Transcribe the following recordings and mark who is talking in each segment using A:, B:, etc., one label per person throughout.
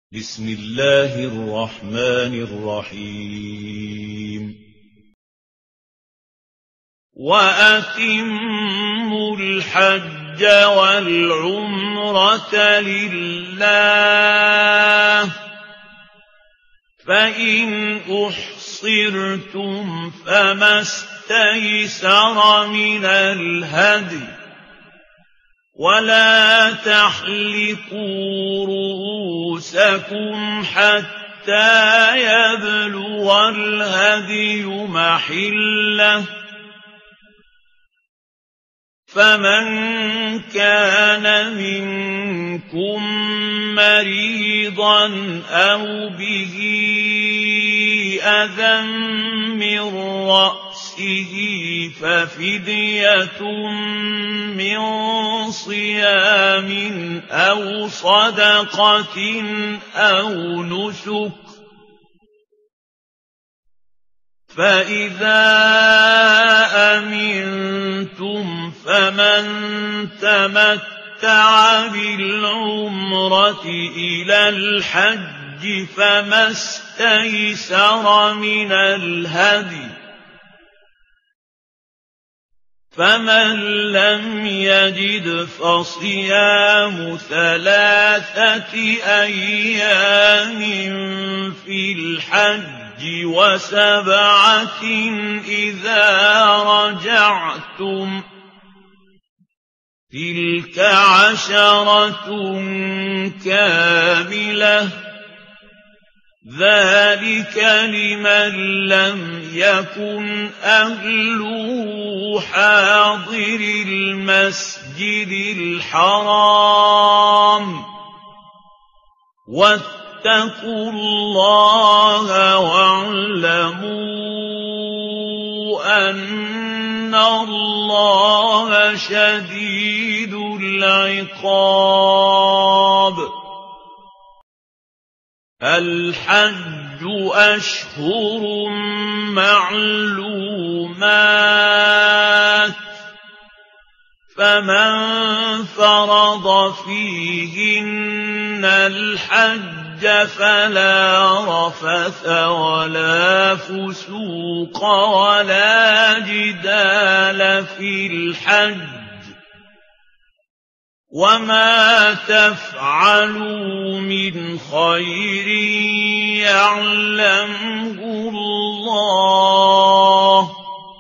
A: بسم الله الرحمن الرحيم وأتموا الحج والعمرة لله فإن أحصرتم فما استيسر من الهدي ولا تحلقوا رؤوسكم حتى يبلغ الهدي محله فمن كان منكم مريضا أو به أذى من رأسه ففدية من صيام أو صدقة أو نسك فإذا أمنتم فمن تمتع بالعمرة إلى الحج فما استيسر من الهدي فمن لم يجد فصيام 3 أيام في الحج و7 إذا رجعتم تلك 10 كاملة ذلك لمن لم يكن أهله حاضر المسجد الحرام واتقوا الله واعلموا أن الله شديد العقاب الحج أشهر معلومات فمن فرض فيهن الحج فلا رفث ولا فسوق ولا جدال في الحج وما تفعلوا من خير يعلمه الله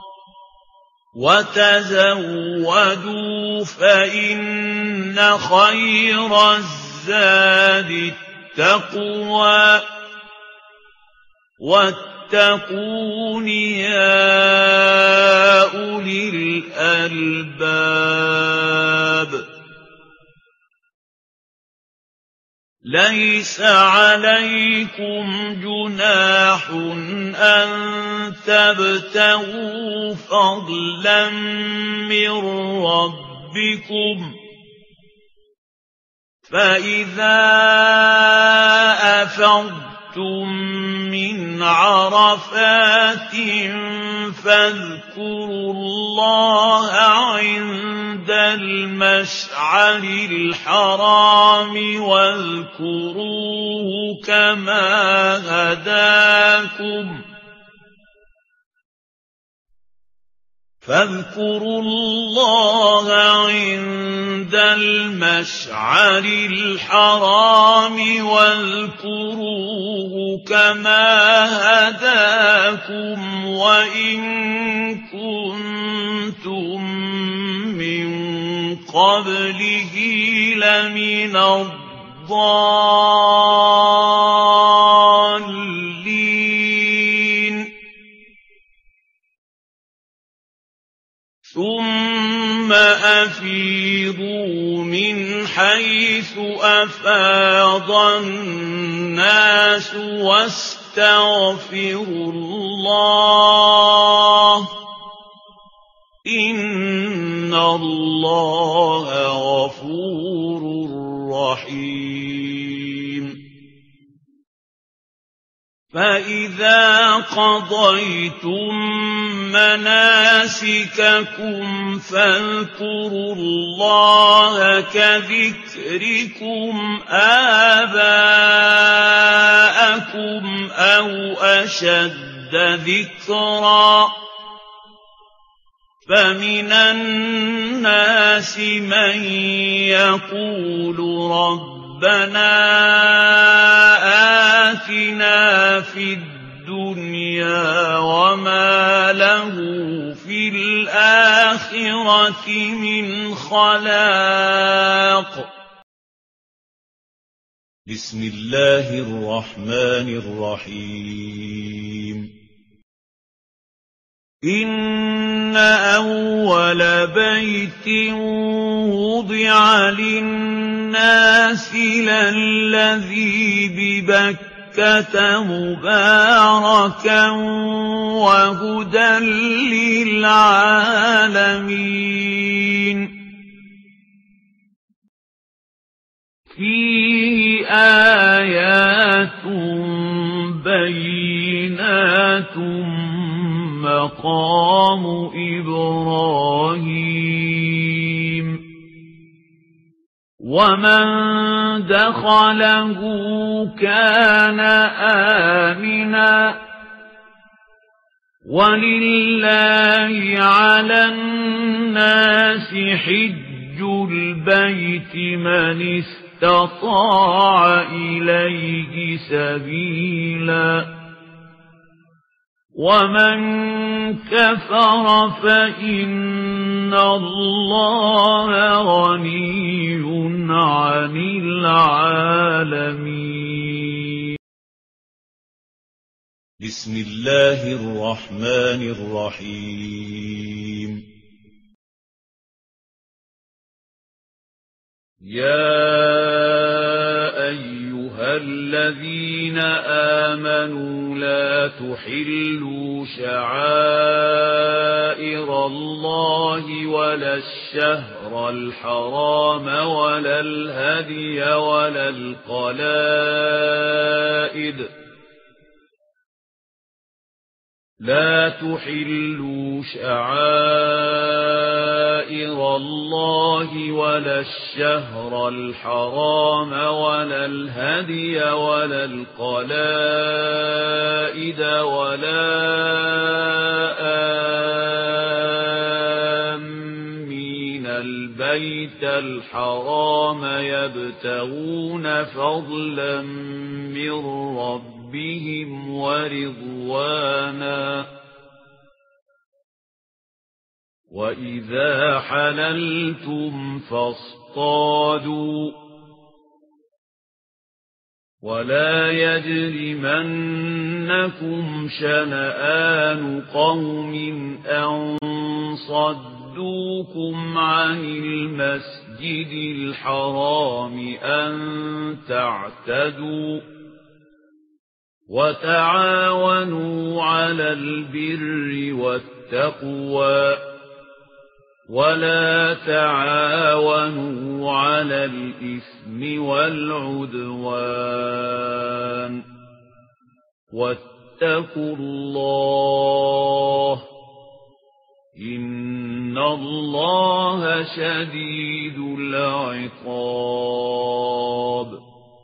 A: وتزودوا فإن خير الزاد التقوى واتقون يا أولي الألباب ليس عليكم جناح أن تبتغوا فضلا من ربكم فإذا أفضتم من عرفات فاذكروا الله عند المشعر الحرام واذكروه كما هداكم فاذكروا الله عند المشعر الحرام واذكروه كما هداكم وإن كنتم من قبله لمن الضالين ثم أفيضوا من حيث أفاض الناس واستغفروا الله إن الله غفور رحيم فإذا قضيتم مناسككم فاذكروا الله كذكركم آباءكم أشد ذكرا فمن الناس من يقول ربنا آتنا في الدنيا وما له في الآخرة من خلاق. بسم الله الرحمن الرحيم. إن أول بيت وضع للناس للذي ببكة مباركا وهدى للعالمين فيه آيات بينات مقام إبراهيم ومن دخله كان آمنا ولله على الناس حج البيت من استطاع إليه سبيلا ومن كفر فإن الله غني عن العالمين. بسم الله الرحمن الرحيم. يا أيها الذين آمنوا لا تحلوا شعائر الله ولا الشهر الحرام ولا الهدي ولا القلائد لا تحلوا شعائر الله ولا الشهر الحرام ولا الهدي ولا القلائد ولا آمين البيت الحرام يبتغون فضلا من ربهم ورضوانا وإذا حللتم فاصطادوا ولا يجرمنكم شنآن قوم أن صدوكم عن المسجد الحرام أن تعتدوا وتعاونوا على البر والتقوى ولا تعاونوا على الإثم والعدوان واتقوا الله إن الله شديد العقاب.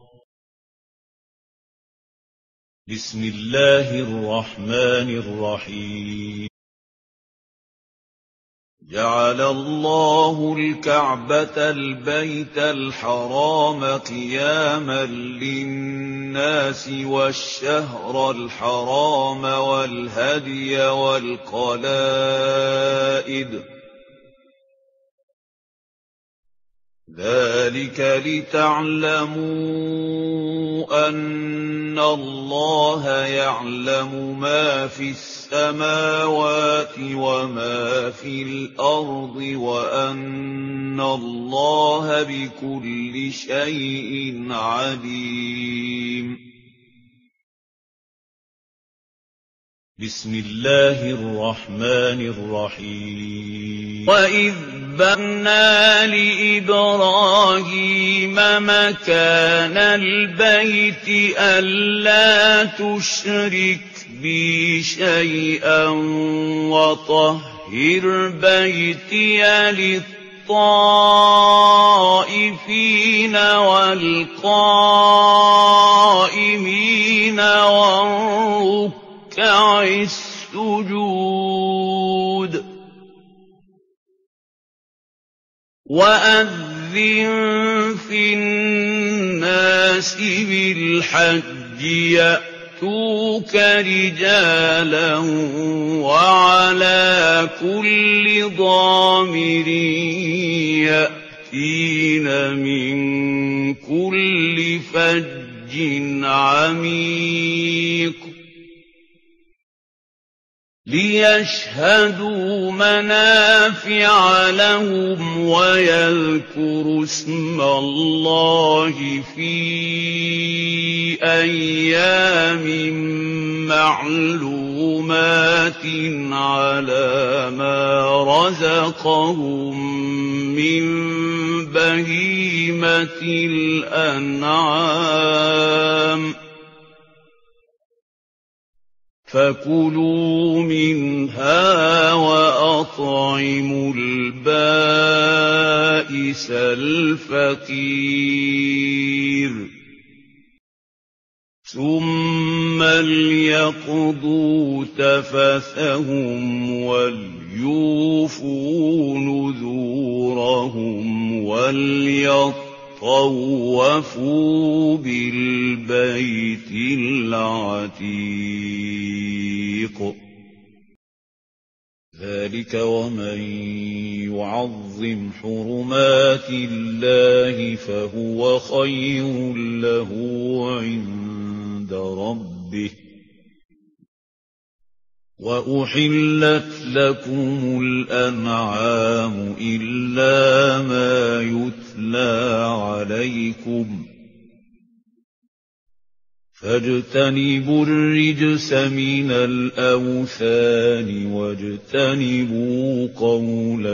A: بسم الله الرحمن الرحيم. جعل الله الكعبة البيت الحرام قياما للناس والشهر الحرام والهدي والقلائد ذلك لتعلموا أن الله يعلم ما في السماوات وما في الأرض وأن الله بكل شيء عليم. بسم الله الرحمن الرحيم. وإذ بَنَّا لإبراهيم مكان البيت ألا تشرك بي شيئا وطهر بيتي للطائفين والقائمين والركع رُكَّعِ السُّجُودِ وَأَذِّن فِي النَّاسِ بِالْحَجِّ يَأْتُوكَ رِجَالًا وَعَلَىٰ كُلِّ ضَامِرٍ يَأْتِينَ مِن كُلِّ فَجٍّ عَمِيقٍ لِيَشْهَدُوا مَنَافِعَ لَهُمْ وَيَذْكُرُوا اسْمَ اللَّهِ فِي أَيَّامٍ مَّعْلُومَاتٍ عَلَىٰ مَا رَزَقَهُم مِّن بَهِيمَةِ الْأَنْعَامِ فَكُلُوا مِنْهَا وَأَطْعِمُوا الْبَائِسَ الْفَقِيرَ ثُمَّ لْيَقْضُوا تَفَثَهُمْ وَلْيُوفُوا نُذُورَهُمْ وَلْيَطَّوَّفُوا بِالْبَيْتِ الْعَتِيقِ ذَلِكَ وَمَن يُعَظِّمْ حُرُمَاتِ اللَّهِ فَهُوَ خَيْرٌ لَّهُ عِندَ رَبِّهِ وَأُحِلَّتْ لَكُمُ الْأَنْعَامُ إِلَّا مَا يُتْلَىٰ عَلَيْكُمْ فَاجْتَنِبُوا الرِّجْسَ مِنَ الْأَوْثَانِ وَاجْتَنِبُوا قَوْلَ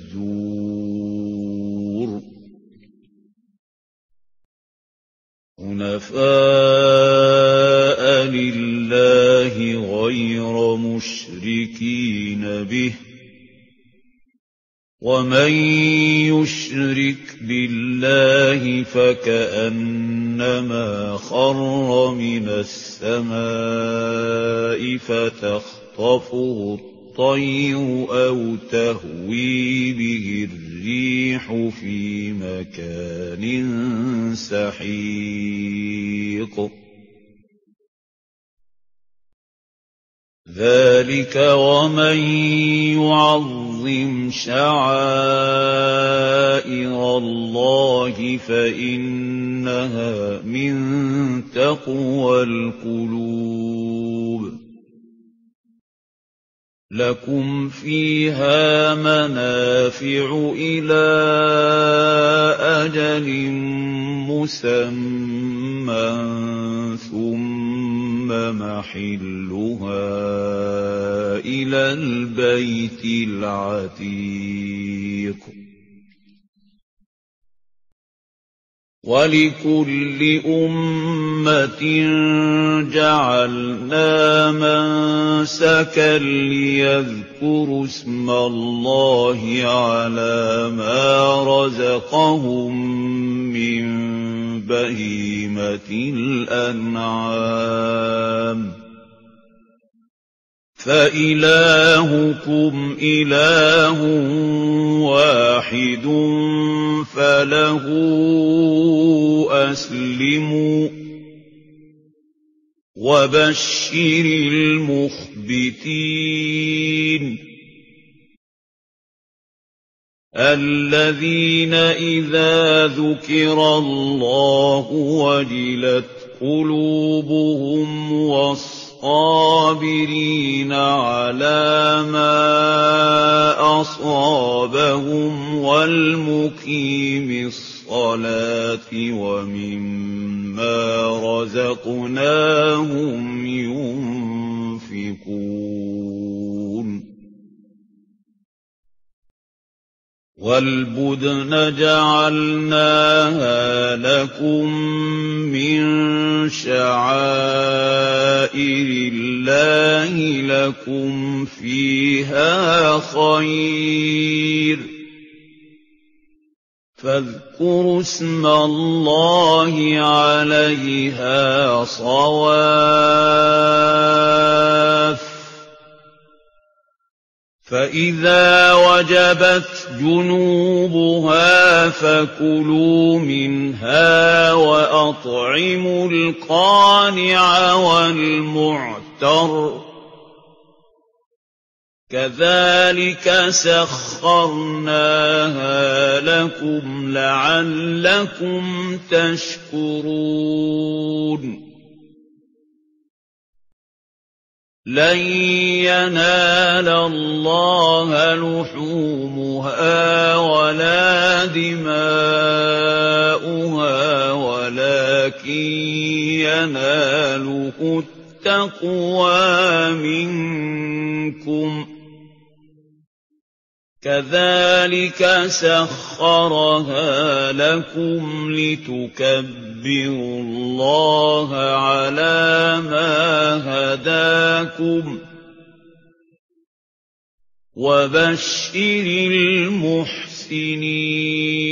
A: الزُّورِ حُنَفَاءَ لِلَّهِ غَيْرَ مُشْرِكِينَ بِهِ ۚ وَمَن يُشْرِكْ بِاللَّهِ فَكَأَنَّمَا خَرَّ مِنَ السَّمَاءِ فَتَخْطَفُهُ الطَّيْرُ أَوْ تَهْوِي بِهِ الرِّيحُ فِي مَكَانٍ سَحِيقٍ ذَلِكَ وَمَن يُعَظِّمْ شَعَائِرَ اللَّهِ فَإِنَّهَا مِن تَقْوَى الْقُلُوبِ لَكُمْ فِيهَا مَنَافِعُ إِلَىٰ أَجَلٍ مُّسَمًّى ثُمَّ مَحِلُّهَا إِلَى الْبَيْتِ الْعَتِيقِ وَلِكُلِّ أُمَّةٍ جَعَلْنَا مَنسَكًا لِّيَذْكُرُوا اسْمَ اللَّهِ عَلَىٰ مَا رَزَقَهُم مِّن بَهِيمَةِ الْأَنْعَامِ فَإِلَٰهُكُمْ إِلَٰهٌ وَاحِدٌ فَلَهُ أَسْلِمُوا وَبَشِّرِ الْمُخْبِتِينَ الَّذِينَ إِذَا ذُكِرَ اللَّهُ وَجِلَتْ قُلُوبُهُمْ وَالصَّابِرِينَ عَلَىٰ مَا أَصَابَهُمْ وَالْمُقِيمِي الصَّلَاةِ وَمِمَّا رَزَقْنَاهُمْ يُنفِقُونَ وَالْبُدْنَ جَعَلْنَاهَا لَكُم مِّن شَعَائِرِ اللَّهِ لَكُمْ فِيهَا خَيْرٌ فَاذْكُرُوا فاذكروا اسم الله عليها صواف فإذا وجبت جنوبها فكلوا منها وأطعموا القانع والمعتر كذلك سخرناها لكم لعلكم تشكرون لن ينال الله لحومها ولا دماؤها ولكن يناله التقوى منكم كذلك سخرها لكم لتكبروا الله على ما هداكم وبشر المحسنين